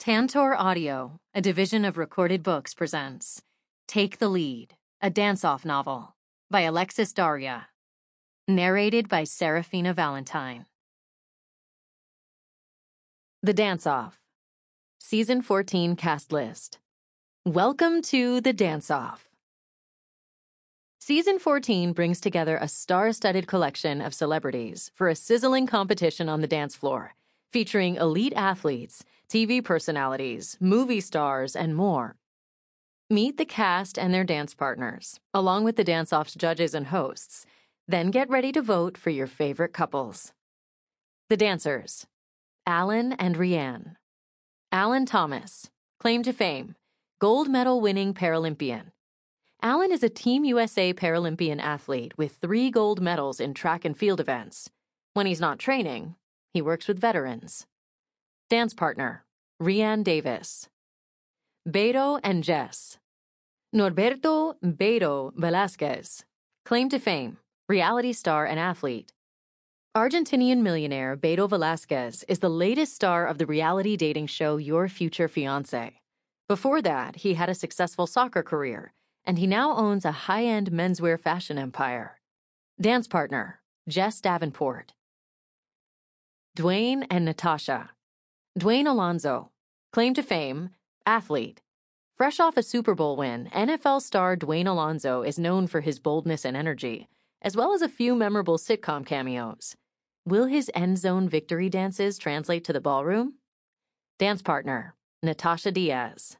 Tantor Audio, a division of Recorded Books, presents Take the Lead, a dance-off novel by Alexis Daria. Narrated by Serafina Valentine. The Dance-Off. Season 14 Cast List. Welcome to The Dance-Off. Season 14 brings together a star-studded collection of celebrities for a sizzling competition on the dance floor, featuring elite athletes, TV personalities, movie stars, and more. Meet the cast and their dance partners, along with the dance-off's judges and hosts. Then get ready to vote for your favorite couples. The dancers: Alan and Rianne. Alan Thomas, claim to fame, gold medal-winning Paralympian. Alan is a Team USA Paralympian athlete with 3 gold medals in track and field events. When he's not training, he works with veterans. Dance partner: Rianne Davis. Beto and Jess. Norberto Beto Velasquez, claim to fame, reality star and athlete. Argentinian millionaire Beto Velasquez is the latest star of the reality dating show Your Future Fiancé. Before that, he had a successful soccer career, and he now owns a high-end menswear fashion empire. Dance partner: Jess Davenport. Dwayne and Natasha. Dwayne Alonso, claim to fame, athlete. Fresh off a Super Bowl win, NFL star Dwayne Alonso is known for his boldness and energy, as well as a few memorable sitcom cameos. Will his end zone victory dances translate to the ballroom? Dance partner: Natasha Diaz.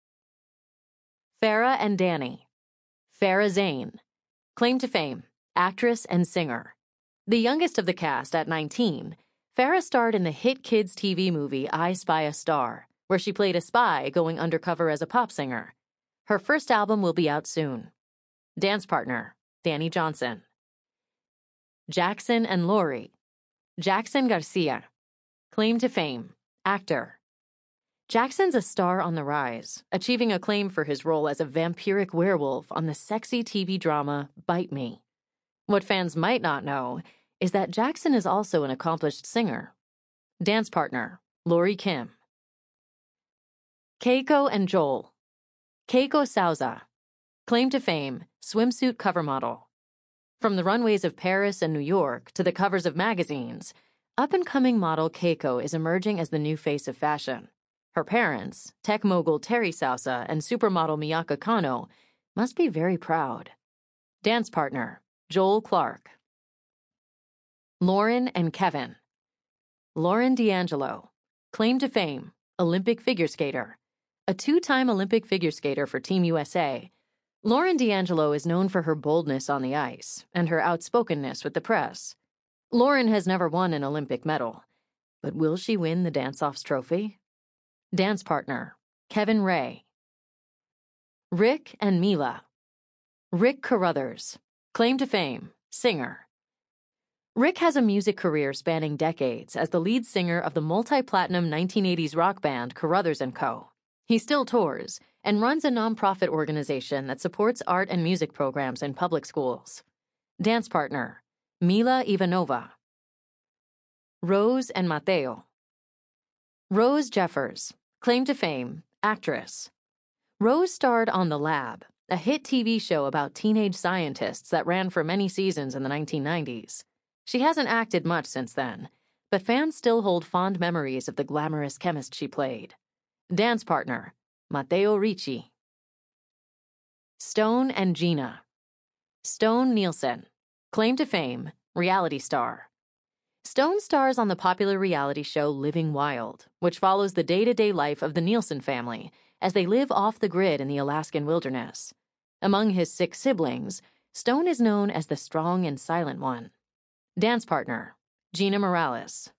Farrah and Danny. Farrah Zane, claim to fame, actress and singer. The youngest of the cast at 19, Farrah starred in the hit kids TV movie I Spy a Star, where she played a spy going undercover as a pop singer. Her first album will be out soon. Dance partner: Danny Johnson. Jackson and Lori. Jackson Garcia, claim to fame, actor. Jackson's a star on the rise, achieving acclaim for his role as a vampiric werewolf on the sexy TV drama Bite Me. What fans might not know is that Jackson is also an accomplished singer. Dance partner: Lori Kim. Keiko and Joel. Keiko Souza, claim to fame, swimsuit cover model. From the runways of Paris and New York to the covers of magazines, up-and-coming model Keiko is emerging as the new face of fashion. Her parents, tech mogul Terry Souza and supermodel Miyaka Kano, must be very proud. Dance partner: Joel Clark. Lauren and Kevin. Lauren D'Angelo, claim to fame, Olympic figure skater. A 2-time Olympic figure skater for Team USA, Lauren D'Angelo is known for her boldness on the ice and her outspokenness with the press. Lauren has never won an Olympic medal, but will she win the Dance-Off's trophy? Dance partner: Kevin Ray. Rick and Mila. Rick Carruthers, claim to fame, singer. Rick has a music career spanning decades as the lead singer of the multi-platinum 1980s rock band Carruthers & Co. He still tours and runs a nonprofit organization that supports art and music programs in public schools. Dance partner: Mila Ivanova. Rose and Mateo. Rose Jeffers, claim to fame, actress. Rose starred on The Lab, a hit TV show about teenage scientists that ran for many seasons in the 1990s. She hasn't acted much since then, but fans still hold fond memories of the glamorous chemist she played. Dance partner: Matteo Ricci. Stone and Gina. Stone Nielsen, claim to fame, reality star. Stone stars on the popular reality show Living Wild, which follows the day-to-day life of the Nielsen family as they live off the grid in the Alaskan wilderness. Among his 6 siblings, Stone is known as the strong and silent one. Dance partner: Gina Morales.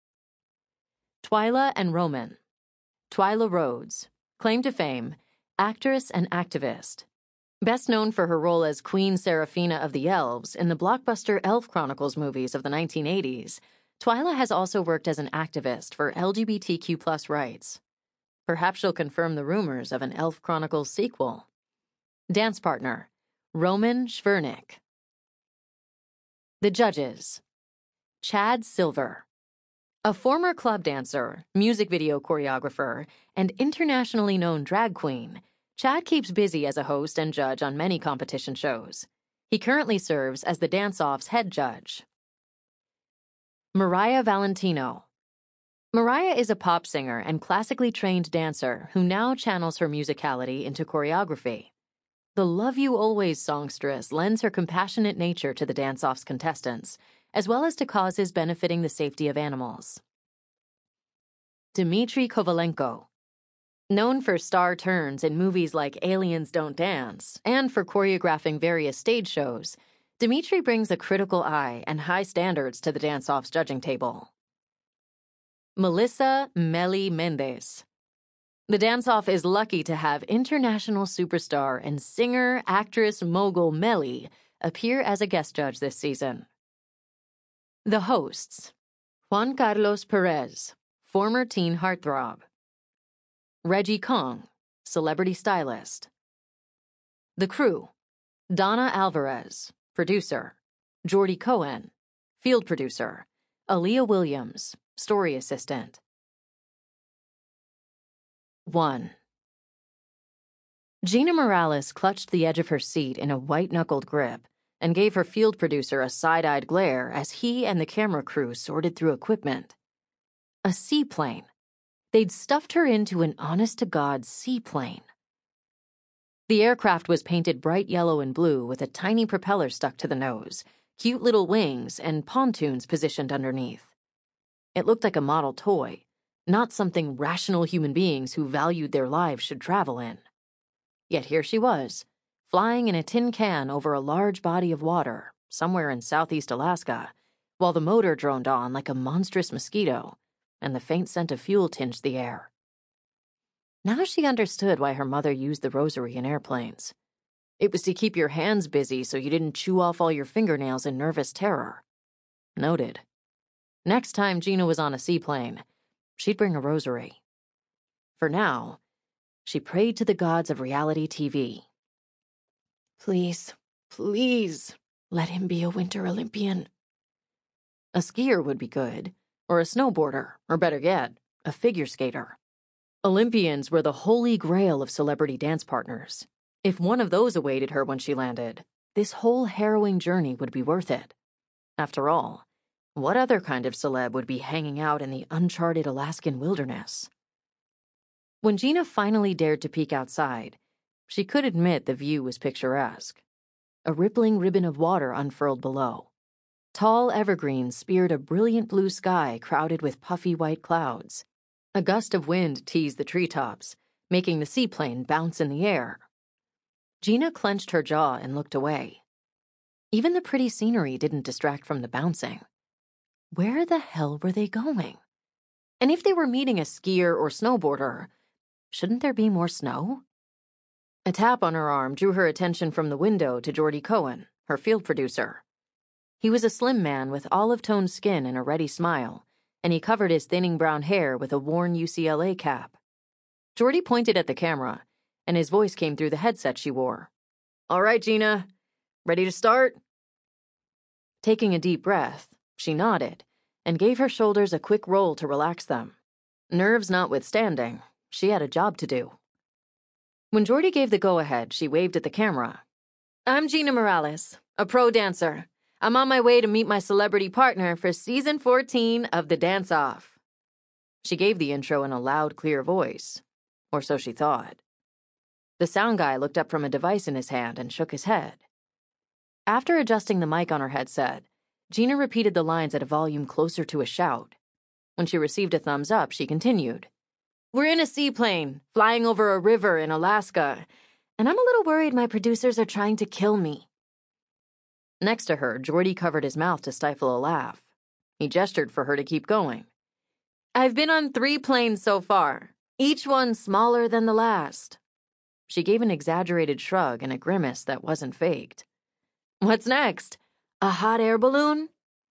Twyla and Roman. Twyla Rhodes, claim to fame, actress and activist. Best known for her role as Queen Serafina of the Elves in the blockbuster Elf Chronicles movies of the 1980s, Twyla has also worked as an activist for LGBTQ+ rights. Perhaps she'll confirm the rumors of an Elf Chronicles sequel. Dance partner: Roman Schwernick. The judges: Chad Silver. A former club dancer, music video choreographer, and internationally known drag queen, Chad keeps busy as a host and judge on many competition shows. He currently serves as the dance-off's head judge. Mariah Valentino. Mariah is a pop singer and classically trained dancer who now channels her musicality into choreography. The Love You Always songstress lends her compassionate nature to the dance-off's contestants, as well as to causes benefiting the safety of animals. Dmitry Kovalenko. Known for star turns in movies like Aliens Don't Dance and for choreographing various stage shows, Dmitry brings a critical eye and high standards to the dance-off's judging table. Melissa Meli Mendez. The dance-off is lucky to have international superstar and singer, actress, mogul Meli appear as a guest judge this season. The hosts: Juan Carlos Perez, former teen heartthrob; Reggie Kong, celebrity stylist. The crew: Donna Alvarez, producer; Jordy Cohen, field producer; Aaliyah Williams, story assistant. 1. Gina Morales clutched the edge of her seat in a white-knuckled grip and gave her field producer a side-eyed glare as he and the camera crew sorted through equipment. A seaplane. They'd stuffed her into an honest-to-God seaplane. The aircraft was painted bright yellow and blue with a tiny propeller stuck to the nose, cute little wings, and pontoons positioned underneath. It looked like a model toy, not something rational human beings who valued their lives should travel in. Yet here she was, flying in a tin can over a large body of water, somewhere in southeast Alaska, while the motor droned on like a monstrous mosquito, and the faint scent of fuel tinged the air. Now she understood why her mother used the rosary in airplanes. It was to keep your hands busy so you didn't chew off all your fingernails in nervous terror. Noted. Next time Gina was on a seaplane, she'd bring a rosary. For now, she prayed to the gods of reality TV. Please, please, let him be a Winter Olympian. A skier would be good, or a snowboarder, or better yet, a figure skater. Olympians were the holy grail of celebrity dance partners. If one of those awaited her when she landed, this whole harrowing journey would be worth it. After all, what other kind of celeb would be hanging out in the uncharted Alaskan wilderness? When Gina finally dared to peek outside, she could admit the view was picturesque. A rippling ribbon of water unfurled below. Tall evergreens speared a brilliant blue sky crowded with puffy white clouds. A gust of wind teased the treetops, making the seaplane bounce in the air. Gina clenched her jaw and looked away. Even the pretty scenery didn't distract from the bouncing. Where the hell were they going? And if they were meeting a skier or snowboarder, shouldn't there be more snow? A tap on her arm drew her attention from the window to Jordy Cohen, her field producer. He was a slim man with olive-toned skin and a ready smile, and he covered his thinning brown hair with a worn UCLA cap. Jordy pointed at the camera, and his voice came through the headset she wore. All right, Gina. Ready to start? Taking a deep breath, she nodded and gave her shoulders a quick roll to relax them. Nerves notwithstanding, she had a job to do. When Jordy gave the go-ahead, she waved at the camera. I'm Gina Morales, a pro dancer. I'm on my way to meet my celebrity partner for season 14 of The Dance-Off. She gave the intro in a loud, clear voice, or so she thought. The sound guy looked up from a device in his hand and shook his head. After adjusting the mic on her headset, Gina repeated the lines at a volume closer to a shout. When she received a thumbs up, she continued. We're in a seaplane, flying over a river in Alaska, and I'm a little worried my producers are trying to kill me. Next to her, Jordy covered his mouth to stifle a laugh. He gestured for her to keep going. I've been on 3 planes so far, each one smaller than the last. She gave an exaggerated shrug and a grimace that wasn't faked. What's next? A hot air balloon?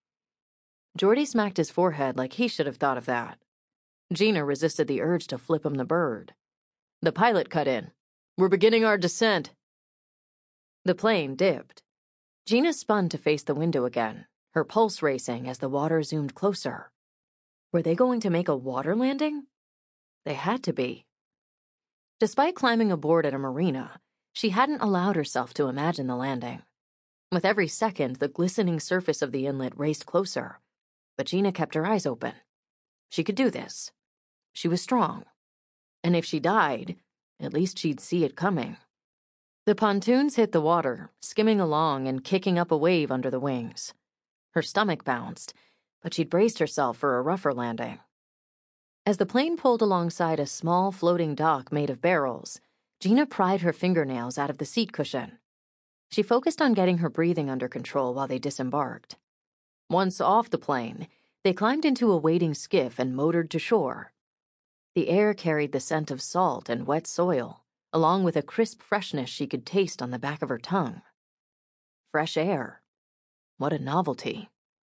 Jordy smacked his forehead like he should have thought of that. Gina resisted the urge to flip him the bird. The pilot cut in. We're beginning our descent. The plane dipped. Gina spun to face the window again, her pulse racing as the water zoomed closer. Were they going to make a water landing? They had to be. Despite climbing aboard at a marina, she hadn't allowed herself to imagine the landing. With every second, the glistening surface of the inlet raced closer, but Gina kept her eyes open. She could do this. She was strong. And if she died, at least she'd see it coming. The pontoons hit the water, skimming along and kicking up a wave under the wings. Her stomach bounced, but she'd braced herself for a rougher landing. As the plane pulled alongside a small floating dock made of barrels, Gina pried her fingernails out of the seat cushion. She focused on getting her breathing under control while they disembarked. Once off the plane, they climbed into a waiting skiff and motored to shore. The air carried the scent of salt and wet soil, along with a crisp freshness she could taste on the back of her tongue. Fresh air. What a novelty.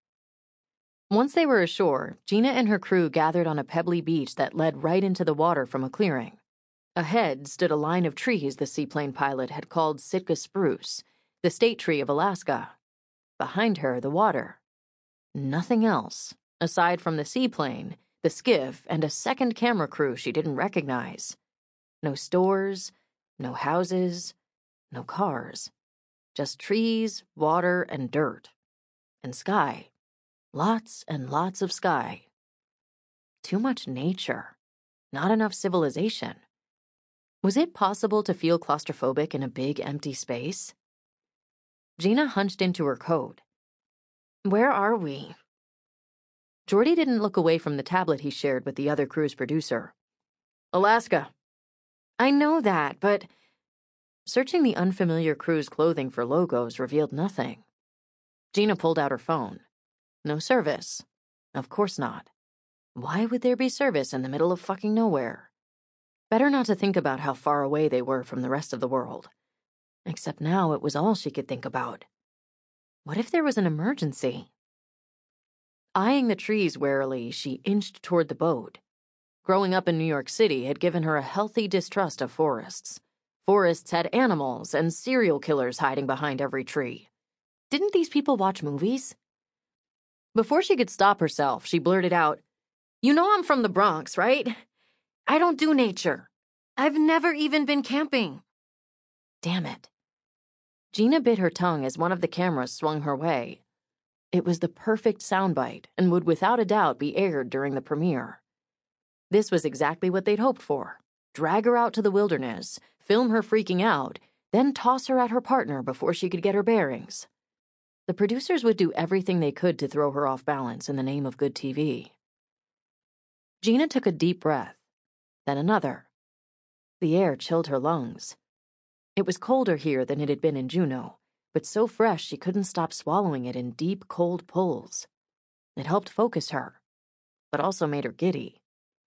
Once they were ashore, Gina and her crew gathered on a pebbly beach that led right into the water from a clearing. Ahead stood a line of trees the seaplane pilot had called Sitka spruce, the state tree of Alaska. Behind her, the water. Nothing else, aside from the seaplane, the skiff, and a second camera crew she didn't recognize. No stores, no houses, no cars. Just trees, water, and dirt. And sky. Lots and lots of sky. Too much nature. Not enough civilization. Was it possible to feel claustrophobic in a big empty space? Gina hunched into her coat. Where are we? Geordi didn't look away from the tablet he shared with the other crew's producer. Alaska. I know that, but... Searching the unfamiliar crew's clothing for logos revealed nothing. Gina pulled out her phone. No service. Of course not. Why would there be service in the middle of fucking nowhere? Better not to think about how far away they were from the rest of the world. Except now it was all she could think about. What if there was an emergency? Eyeing the trees warily, she inched toward the boat. Growing up in New York City had given her a healthy distrust of forests. Forests had animals and serial killers hiding behind every tree. Didn't these people watch movies? Before she could stop herself, she blurted out, "You know I'm from the Bronx, right? I don't do nature. I've never even been camping." Damn it. Gina bit her tongue as one of the cameras swung her way. It was the perfect soundbite and would without a doubt be aired during the premiere. This was exactly what they'd hoped for. Drag her out to the wilderness, film her freaking out, then toss her at her partner before she could get her bearings. The producers would do everything they could to throw her off balance in the name of good TV. Gina took a deep breath, then another. The air chilled her lungs. It was colder here than it had been in Juneau, but so fresh she couldn't stop swallowing it in deep, cold pulls. It helped focus her, but also made her giddy.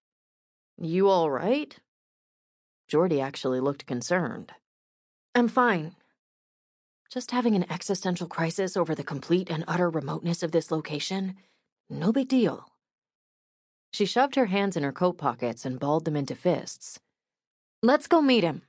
You all right? Geordi actually looked concerned. I'm fine. Just having an existential crisis over the complete and utter remoteness of this location. No big deal. She shoved her hands in her coat pockets and balled them into fists. Let's go meet him.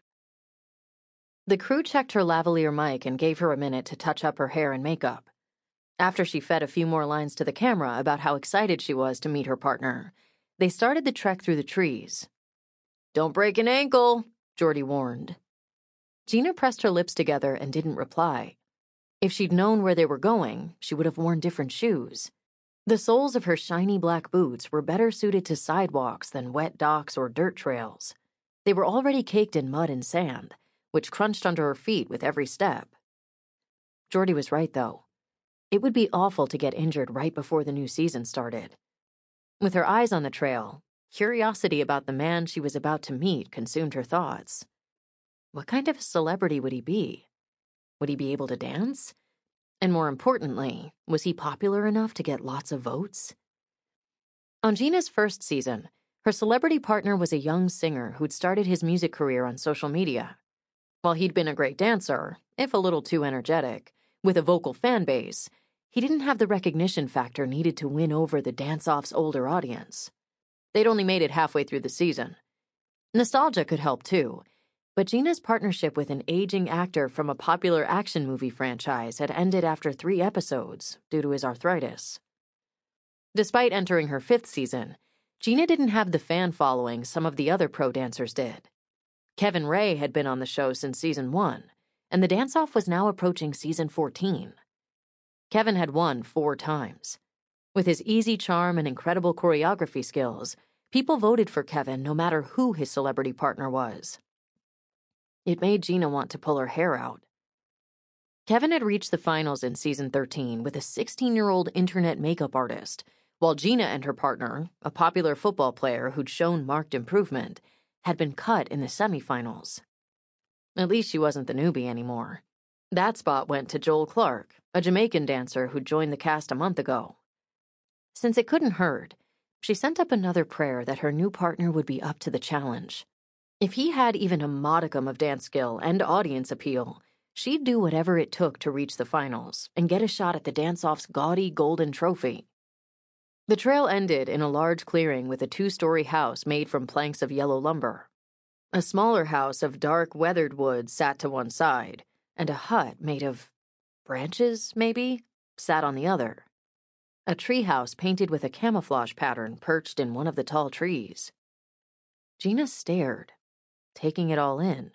The crew checked her lavalier mic and gave her a minute to touch up her hair and makeup. After she fed a few more lines to the camera about how excited she was to meet her partner, they started the trek through the trees. Don't break an ankle, Geordi warned. Gina pressed her lips together and didn't reply. If she'd known where they were going, she would have worn different shoes. The soles of her shiny black boots were better suited to sidewalks than wet docks or dirt trails. They were already caked in mud and sand, which crunched under her feet with every step. Geordi was right, though. It would be awful to get injured right before the new season started. With her eyes on the trail, curiosity about the man she was about to meet consumed her thoughts. What kind of a celebrity would he be? Would he be able to dance? And more importantly, was he popular enough to get lots of votes? On Gina's first season, her celebrity partner was a young singer who'd started his music career on social media. While he'd been a great dancer, if a little too energetic, with a vocal fan base, he didn't have the recognition factor needed to win over the dance-off's older audience. They'd only made it halfway through the season. Nostalgia could help, too, but Gina's partnership with an aging actor from a popular action movie franchise had ended after 3 episodes due to his arthritis. Despite entering her 5th season, Gina didn't have the fan following some of the other pro dancers did. Kevin Ray had been on the show since season 1, and the dance-off was now approaching season 14. Kevin had won 4 times. With his easy charm and incredible choreography skills, people voted for Kevin no matter who his celebrity partner was. It made Gina want to pull her hair out. Kevin had reached the finals in season 13 with a 16-year-old internet makeup artist, while Gina and her partner, a popular football player who'd shown marked improvement, had been cut in the semifinals. At least she wasn't the newbie anymore. That spot went to Joel Clark, a Jamaican dancer who'd joined the cast a month ago. Since it couldn't hurt, she sent up another prayer that her new partner would be up to the challenge. If he had even a modicum of dance skill and audience appeal, she'd do whatever it took to reach the finals and get a shot at the dance-off's gaudy golden trophy. The trail ended in a large clearing with a 2-story house made from planks of yellow lumber. A smaller house of dark, weathered wood sat to one side, and a hut made of branches, maybe, sat on the other. A treehouse painted with a camouflage pattern perched in one of the tall trees. Gina stared, taking it all in.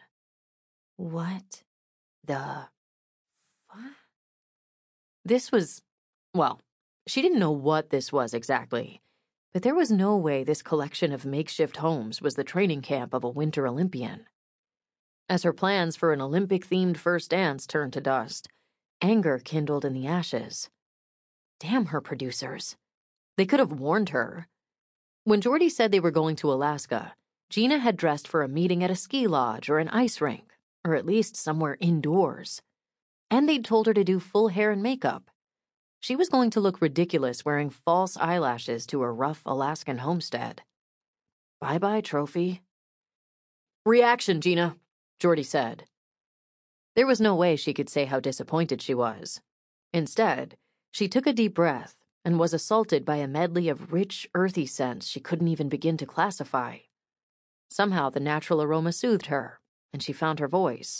What the fuck? This was, well, she didn't know what this was exactly, but there was no way this collection of makeshift homes was the training camp of a Winter Olympian. As her plans for an Olympic-themed first dance turned to dust, anger kindled in the ashes. Damn her producers. They could have warned her. When Jordy said they were going to Alaska, Gina had dressed for a meeting at a ski lodge or an ice rink, or at least somewhere indoors. And they'd told her to do full hair and makeup. She was going to look ridiculous wearing false eyelashes to a rough Alaskan homestead. Bye-bye, trophy. Reaction, Gina, Jordy said. There was no way she could say how disappointed she was. Instead, she took a deep breath and was assaulted by a medley of rich, earthy scents she couldn't even begin to classify. Somehow the natural aroma soothed her, and she found her voice.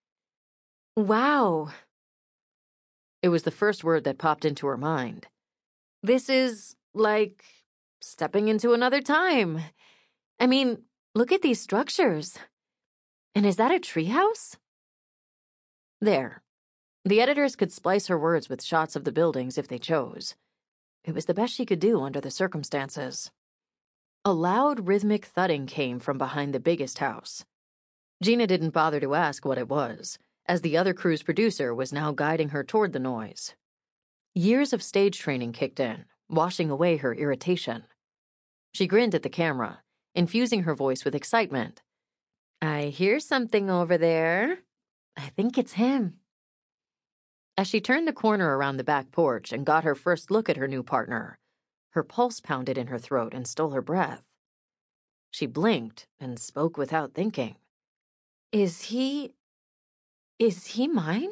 Wow. It was the first word that popped into her mind. This is, like, stepping into another time. I mean, look at these structures. And is that a treehouse? There. The editors could splice her words with shots of the buildings if they chose. It was the best she could do under the circumstances. A loud, rhythmic thudding came from behind the biggest house. Gina didn't bother to ask what it was, as the other crew's producer was now guiding her toward the noise. Years of stage training kicked in, washing away her irritation. She grinned at the camera, infusing her voice with excitement. I hear something over there. I think it's him. As she turned the corner around the back porch and got her first look at her new partner, her pulse pounded in her throat and stole her breath. She blinked and spoke without thinking. Is he mine?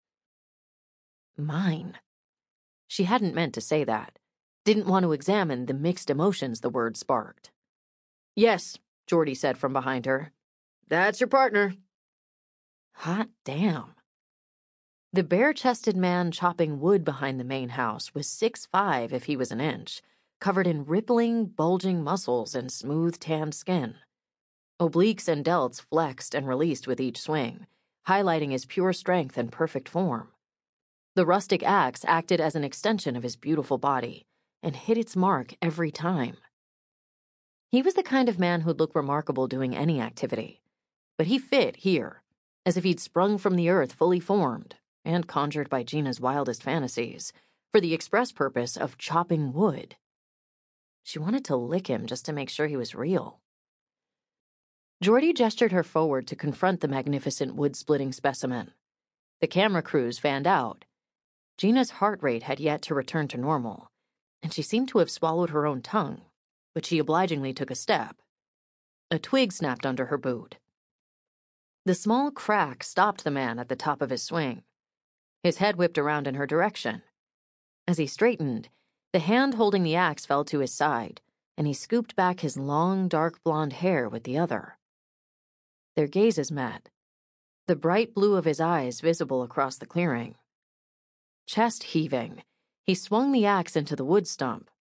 Mine. She hadn't meant to say that. Didn't want to examine the mixed emotions the word sparked. Yes, Jordy said from behind her. That's your partner. Hot damn. The bare-chested man chopping wood behind the main house was 6'5" if he was an inch, covered in rippling, bulging muscles and smooth, tanned skin. Obliques and delts flexed and released with each swing, highlighting his pure strength and perfect form. The rustic axe acted as an extension of his beautiful body and hit its mark every time. He was the kind of man who'd look remarkable doing any activity, but he fit here, as if he'd sprung from the earth fully formed, and conjured by Gina's wildest fantasies, for the express purpose of chopping wood. She wanted to lick him just to make sure he was real. Jordy gestured her forward to confront the magnificent wood-splitting specimen. The camera crews fanned out. Gina's heart rate had yet to return to normal, and she seemed to have swallowed her own tongue, but she obligingly took a step. A twig snapped under her boot. The small crack stopped the man at the top of his swing. His head whipped around in her direction. As he straightened, the hand holding the axe fell to his side, and he scooped back his long, dark blonde hair with the other. Their gazes met, the bright blue of his eyes visible across the clearing. Chest heaving, he swung the axe into the wood stump,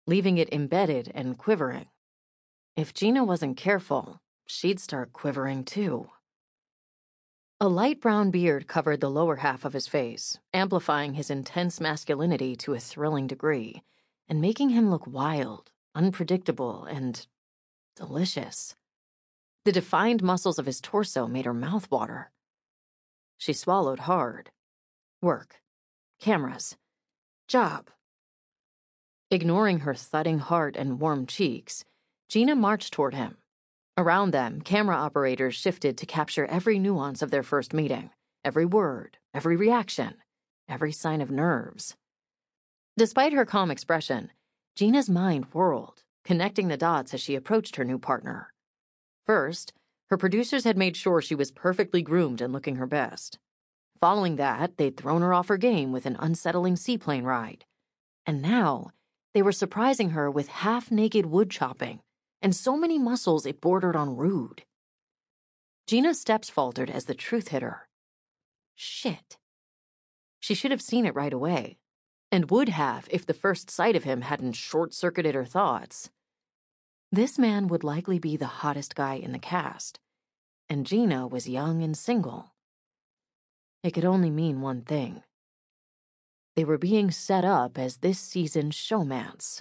leaving it embedded and quivering. If Gina wasn't careful, she'd start quivering too. A light brown beard covered the lower half of his face, amplifying his intense masculinity to a thrilling degree, and making him look wild, unpredictable, and delicious. The defined muscles of his torso made her mouth water. She swallowed hard. Work. Cameras. Job. Ignoring her thudding heart and warm cheeks, Gina marched toward him. Around them, camera operators shifted to capture every nuance of their first meeting, every word, every reaction, every sign of nerves. Despite her calm expression, Gina's mind whirled, connecting the dots as she approached her new partner. First, her producers had made sure she was perfectly groomed and looking her best. Following that, they'd thrown her off her game with an unsettling seaplane ride. And now, they were surprising her with half-naked wood chopping, and so many muscles it bordered on rude. Gina's steps faltered as the truth hit her. Shit. She should have seen it right away, and would have if the first sight of him hadn't short-circuited her thoughts. This man would likely be the hottest guy in the cast, and Gina was young and single. It could only mean one thing. They were being set up as this season's showmance.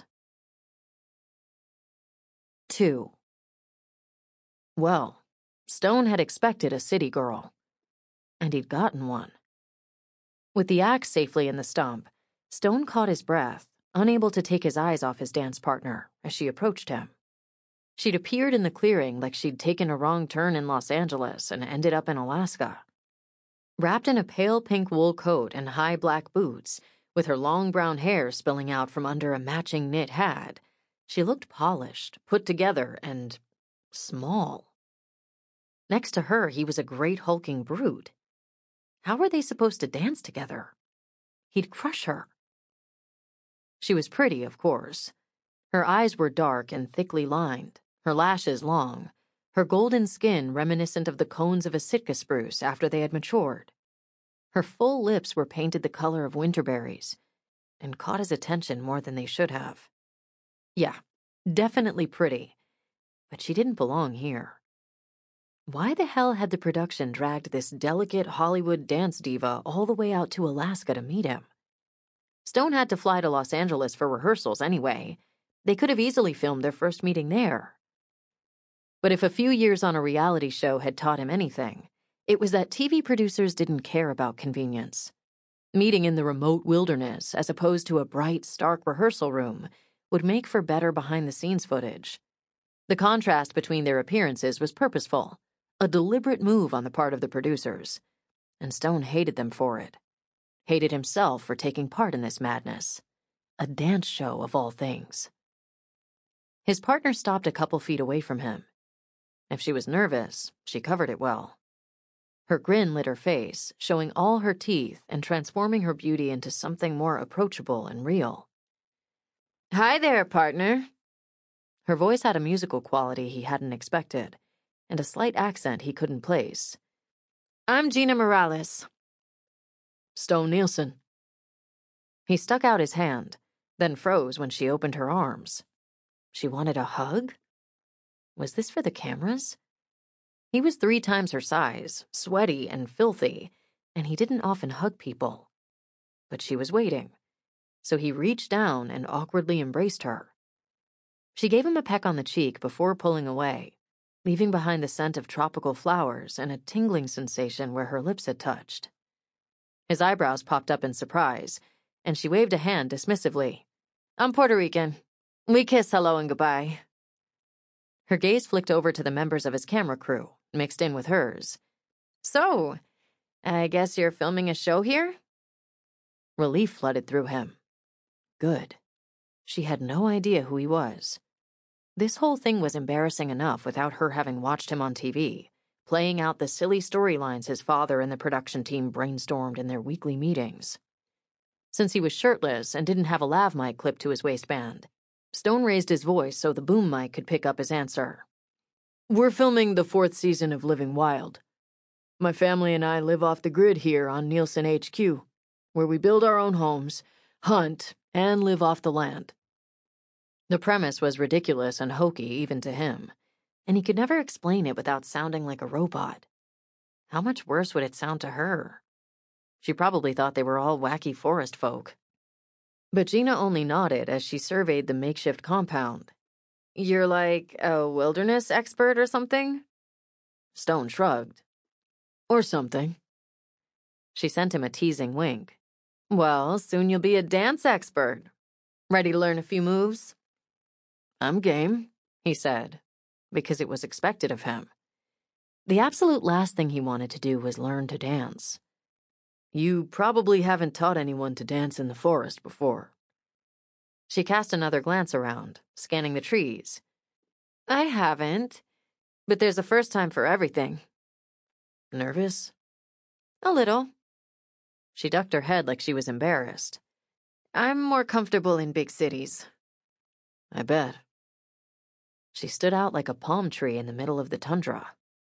2. Well, Stone had expected a city girl, and he'd gotten one. With the axe safely in the stump, Stone caught his breath, unable to take his eyes off his dance partner as she approached him. She'd appeared in the clearing like she'd taken a wrong turn in Los Angeles and ended up in Alaska. Wrapped in a pale pink wool coat and high black boots, with her long brown hair spilling out from under a matching knit hat, she looked polished, put together, and small. Next to her, he was a great hulking brute. How were they supposed to dance together? He'd crush her. She was pretty, of course. Her eyes were dark and thickly lined, her lashes long, her golden skin reminiscent of the cones of a Sitka spruce after they had matured. Her full lips were painted the color of winterberries, and caught his attention more than they should have. Yeah, definitely pretty, but she didn't belong here. Why the hell had the production dragged this delicate Hollywood dance diva all the way out to Alaska to meet him? Stone had to fly to Los Angeles for rehearsals anyway. They could have easily filmed their first meeting there. But if a few years on a reality show had taught him anything, it was that TV producers didn't care about convenience. Meeting in the remote wilderness, as opposed to a bright, stark rehearsal room, would make for better behind-the-scenes footage. The contrast between their appearances was purposeful, a deliberate move on the part of the producers, and Stone hated them for it. Hated himself for taking part in this madness. A dance show of all things. His partner stopped a couple feet away from him. If she was nervous, she covered it well. Her grin lit her face, showing all her teeth and transforming her beauty into something more approachable and real. "Hi there, partner." Her voice had a musical quality he hadn't expected, and a slight accent he couldn't place. "I'm Gina Morales." "Stone Nielsen." He stuck out his hand, then froze when she opened her arms. She wanted a hug? Was this for the cameras? He was 3 times her size, sweaty and filthy, and he didn't often hug people. But she was waiting, so he reached down and awkwardly embraced her. She gave him a peck on the cheek before pulling away, leaving behind the scent of tropical flowers and a tingling sensation where her lips had touched. His eyebrows popped up in surprise, and she waved a hand dismissively. "I'm Puerto Rican. We kiss hello and goodbye." Her gaze flicked over to the members of his camera crew, mixed in with hers. "So, I guess you're filming a show here?" Relief flooded through him. Good. She had no idea who he was. This whole thing was embarrassing enough without her having watched him on TV, playing out the silly storylines his father and the production team brainstormed in their weekly meetings. Since he was shirtless and didn't have a lav mic clipped to his waistband, Stone raised his voice so the boom mic could pick up his answer. "We're filming the 4th season of Living Wild. My family and I live off the grid here on Nielsen HQ, where we build our own homes, hunt, and live off the land." The premise was ridiculous and hokey even to him, and he could never explain it without sounding like a robot. How much worse would it sound to her? She probably thought they were all wacky forest folk. But Gina only nodded as she surveyed the makeshift compound. "You're like a wilderness expert or something?" Stone shrugged. "Or something." She sent him a teasing wink. "Well, soon you'll be a dance expert. Ready to learn a few moves?" "I'm game," he said, because it was expected of him. The absolute last thing he wanted to do was learn to dance. "You probably haven't taught anyone to dance in the forest before." She cast another glance around, scanning the trees. "I haven't, but there's a first time for everything." "Nervous?" "A little." She ducked her head like she was embarrassed. "I'm more comfortable in big cities." "I bet." She stood out like a palm tree in the middle of the tundra.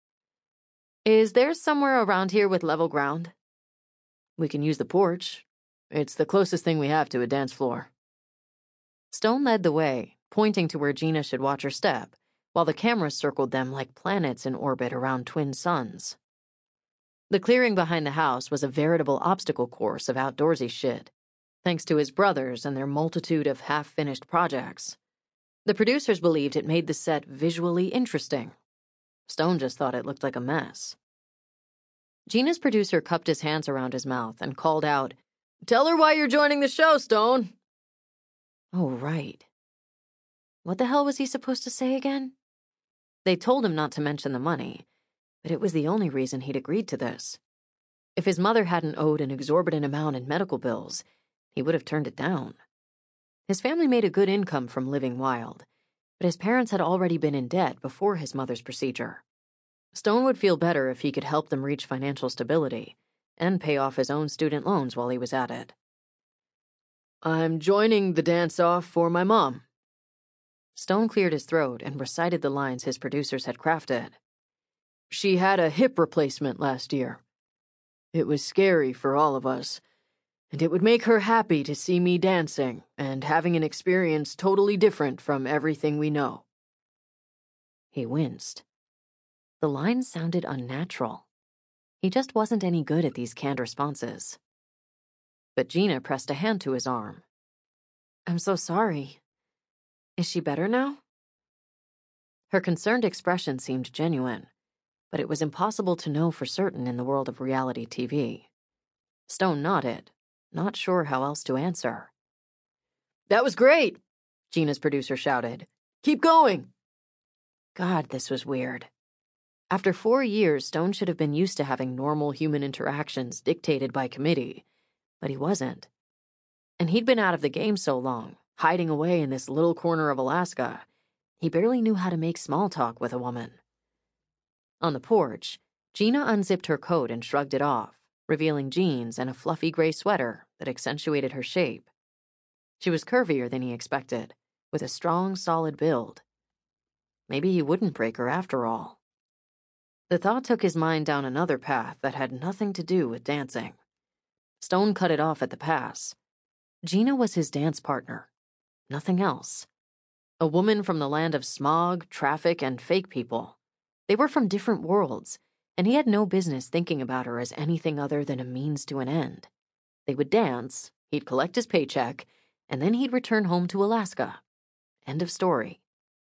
"Is there somewhere around here with level ground?" "We can use the porch. It's the closest thing we have to a dance floor." Stone led the way, pointing to where Gina should watch her step, while the cameras circled them like planets in orbit around twin suns. The clearing behind the house was a veritable obstacle course of outdoorsy shit, thanks to his brothers and their multitude of half-finished projects. The producers believed it made the set visually interesting. Stone just thought it looked like a mess. Gina's producer cupped his hands around his mouth and called out, "Tell her why you're joining the show, Stone." Oh, right. What the hell was he supposed to say again? They told him not to mention the money, but it was the only reason he'd agreed to this. If his mother hadn't owed an exorbitant amount in medical bills, he would have turned it down. His family made a good income from living wild, but his parents had already been in debt before his mother's procedure. Stone would feel better if he could help them reach financial stability and pay off his own student loans while he was at it. "I'm joining the dance-off for my mom." Stone cleared his throat and recited the lines his producers had crafted. "She had a hip replacement last year. It was scary for all of us, and it would make her happy to see me dancing and having an experience totally different from everything we know." He winced. The lines sounded unnatural. He just wasn't any good at these canned responses. But Gina pressed a hand to his arm. "I'm so sorry. Is she better now?" Her concerned expression seemed genuine, but it was impossible to know for certain in the world of reality TV. Stone nodded, not sure how else to answer. "That was great," Gina's producer shouted. "Keep going." God, this was weird. After 4 years, Stone should have been used to having normal human interactions dictated by committee, but he wasn't. And he'd been out of the game so long, hiding away in this little corner of Alaska, he barely knew how to make small talk with a woman. On the porch, Gina unzipped her coat and shrugged it off, revealing jeans and a fluffy gray sweater that accentuated her shape. She was curvier than he expected, with a strong, solid build. Maybe he wouldn't break her after all. The thought took his mind down another path that had nothing to do with dancing. Stone cut it off at the pass. Gina was his dance partner. Nothing else. A woman from the land of smog, traffic, and fake people. They were from different worlds, and he had no business thinking about her as anything other than a means to an end. They would dance, he'd collect his paycheck, and then he'd return home to Alaska. End of story.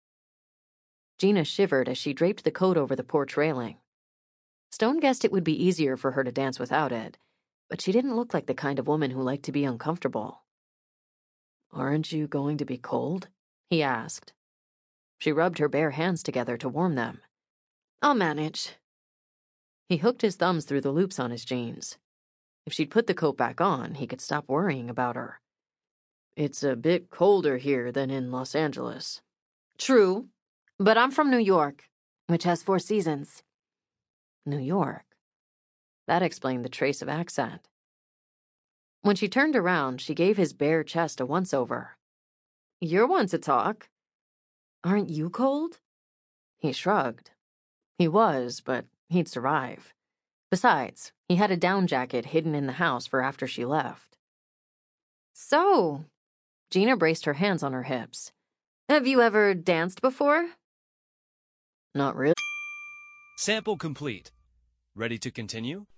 Gina shivered as she draped the coat over the porch railing. Stone guessed it would be easier for her to dance without it, but she didn't look like the kind of woman who liked to be uncomfortable. "Aren't you going to be cold?" he asked. She rubbed her bare hands together to warm them. "I'll manage." He hooked his thumbs through the loops on his jeans. If she'd put the coat back on, he could stop worrying about her. "It's a bit colder here than in Los Angeles." "True, but I'm from New York, which has 4 seasons. New York. That explained the trace of accent. When she turned around, she gave his bare chest a once-over. "You're one to talk. Aren't you cold?" He shrugged. He was, but he'd survive. Besides, he had a down jacket hidden in the house for after she left. "So," Gina braced her hands on her hips. Have you ever danced before? Not really. Sample complete. Ready to continue?